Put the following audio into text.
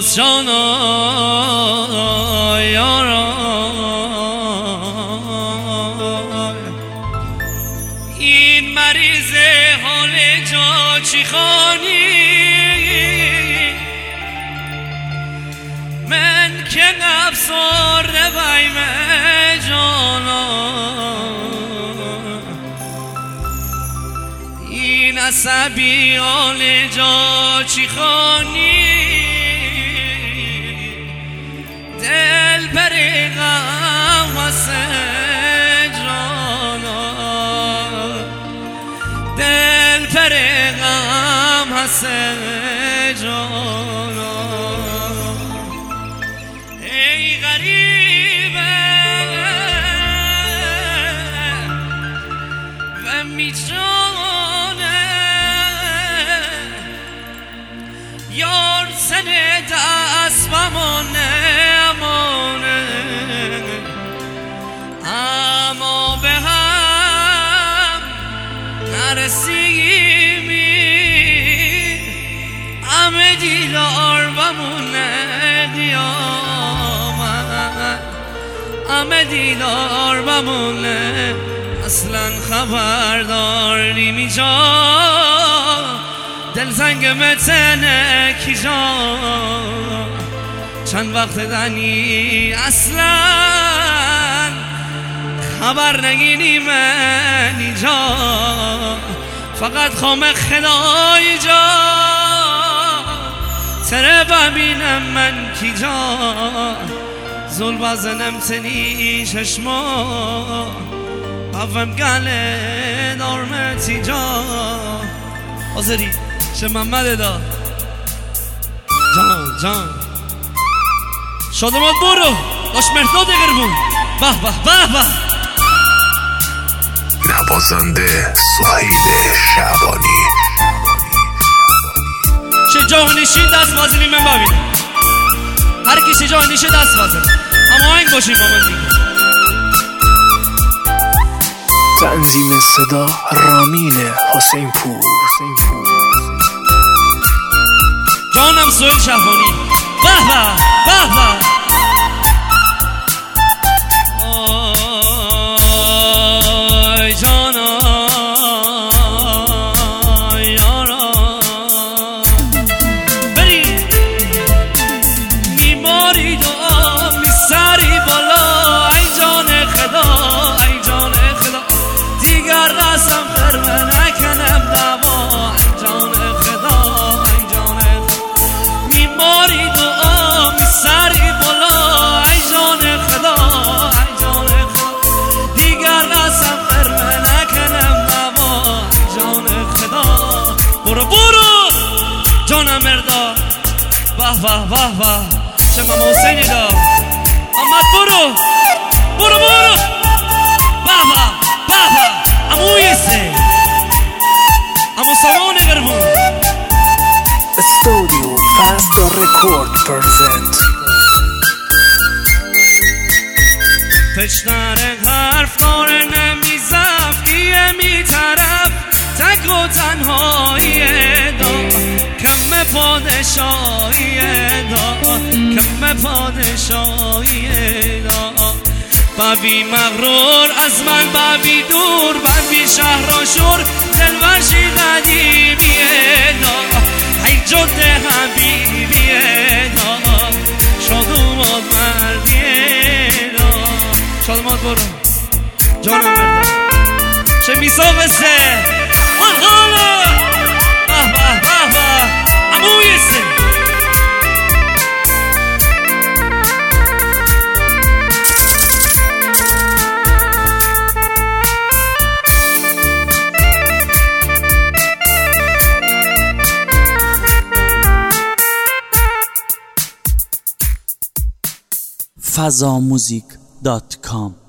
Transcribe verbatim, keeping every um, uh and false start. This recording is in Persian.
روز جانا یارا این مریض حال جا چی خانی من که افسار ویم جانا این عصبی حال جا چی خانی دل بری غم واسه جانا دل بری غم واسه جانا ای غریبه و میجانه یار سن دست بمانه امانه اما به هم نرسیمی همه دیدار بمونه قیامت همه دیدار بمونه اصلا خبردار نیمی جا دل زنگ متنه کی جا چند وقت دنی اصلا خبر نگینی من اینجا فقط خام خدای جا تره ببینم من کی جا زول بزنم تنی چشما بفهم گله نارمتی جا آذری شه محمد دا جان جان شادمات برو باش مرداد قربون به به به به نوازنده سهیل شعبانی چه جا نشین دست بازنی من ببینم هر کسی جا نشه دست بازن اما آهنگ باشیم با من دیگه تنظیم صدا رامین حسین پور جانم سهیل شعبانی به به به به آی جانا یارا بریم میماری دعا میسری بالا ای جان خدا ای جان خدا دیگر قسم خرمه نکنم دوا ای جان خدا ای جان خدا میماری دعا میسری بالا ای جان خدا ای جان خدا دیگر قسم خرمه نکنم دوا ای جان خدا برو برو جانم مردا به به به به شمم حسینی دا آمد برو برو برو به به به به امویسه امو سامان قربون استودیو فاست رکورد پرزنت تشنر حرف داره نمیزف کیه میطرف تک و تنهاییه دا کم پادشاهیه دا کم پادشاهیه دا بابی مغرور از من بابی دور بابی شهر و شور دلوشی قدیمیه دا ای جد حبیبیه دا شادومات مردیه دا شادومات برو جانم مرد چه میساق سه آن حالا به به به به اموی سه فضاموزیک دات کام